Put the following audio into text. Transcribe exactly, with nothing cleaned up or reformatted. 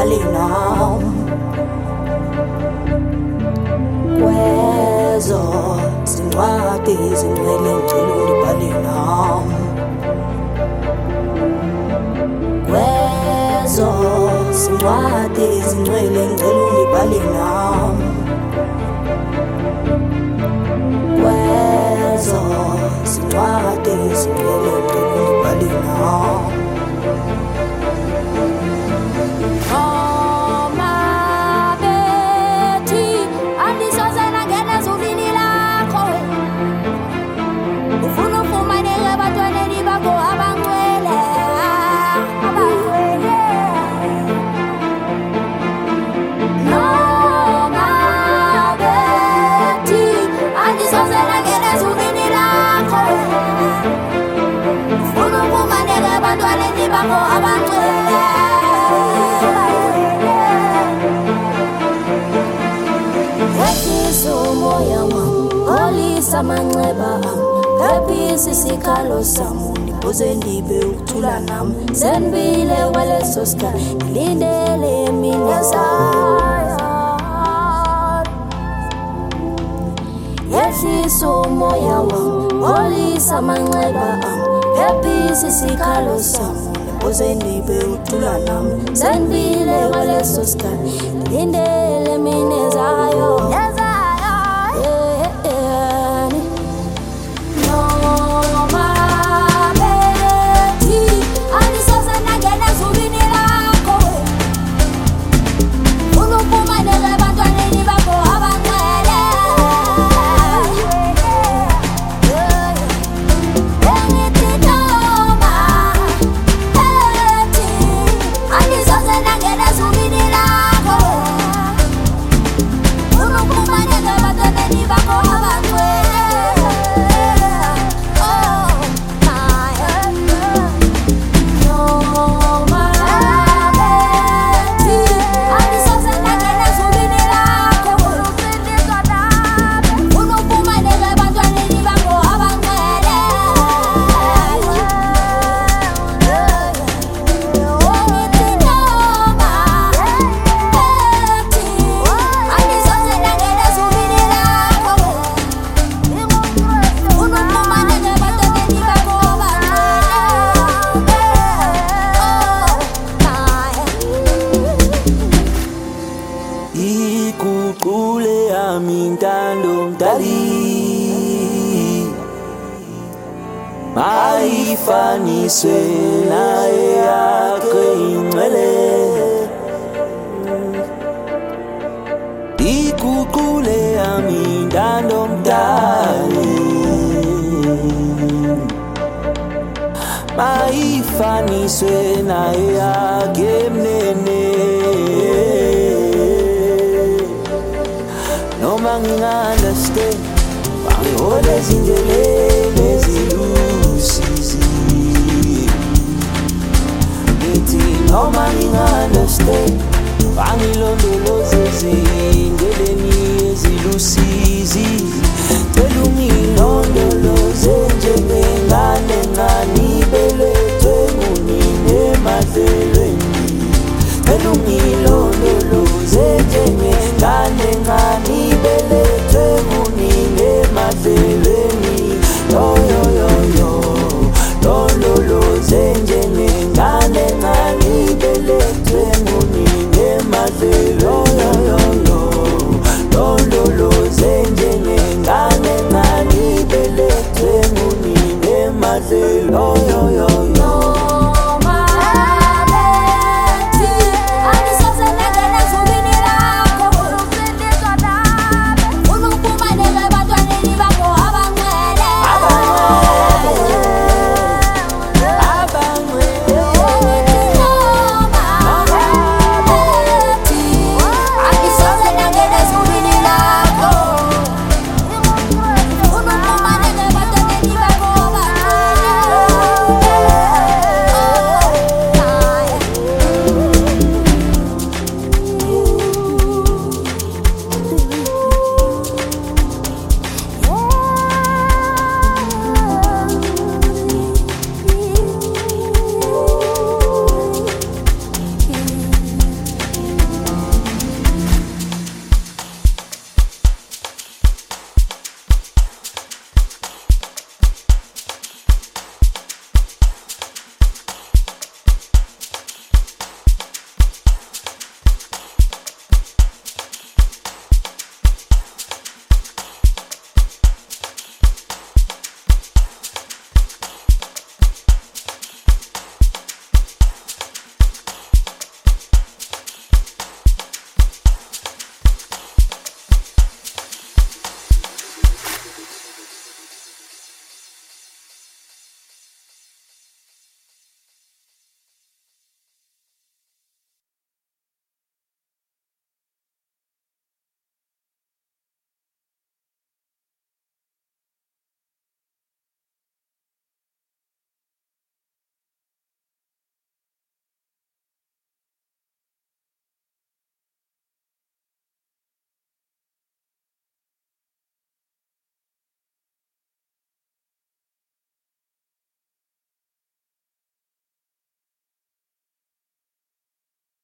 ngibhale nawe kwezo zincwadi ezingcwele ngicela ngibhale nawe kwezo zincwadi ezingcwele ngicela ngibhale nawe kwezo zincwadi ezingcwele ngicela ngibhale nawe. Samanxeba phephisa isikhalo sami ndibuze ndibe ukuthula nami senibile kwaleso sikhathi ngilindele mina sayo yehlisa umoya wami olisa amanxeba phephisa isikhalo sami ndibuze ndibe ukuthula nami senibile kwaleso sikhathi ngilindele mina sayo. Iguqule yami intando mdali mayifaniswe naye yakhe ingcwele iguqule yami intando mdali mayifaniswe naye yakhe mnene noma nginga-understand bangihola ezindleleni ezilusizi ngithi noma nginga-understand bangilondoloze ezindleleni ezilusizi.